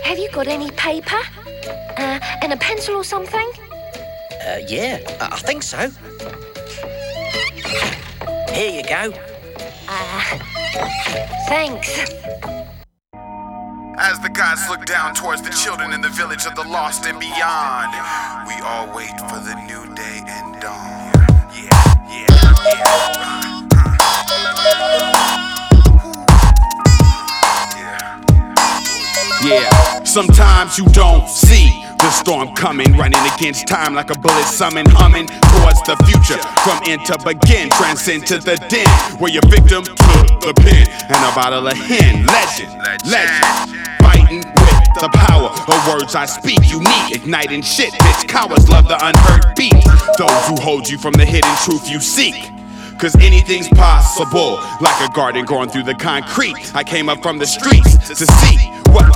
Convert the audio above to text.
Have you got any paper? And a pencil or something? Yeah, I think so. Here you go. Thanks. As the gods look down towards the children in the village of the lost and beyond, we all wait for the new day and dawn. Yeah, sometimes you don't see the storm coming, running against time like a bullet summon, humming towards the future. From end to begin, transcend to the den, where your victim took the pen and a bottle of hen. Legend, fighting with the power of words I speak. Unique, igniting shit, bitch. Cowards love the unheard beat. Those who hold you from the hidden truth you seek. Cause anything's possible, like a garden growing through the concrete. I came up from the streets to see what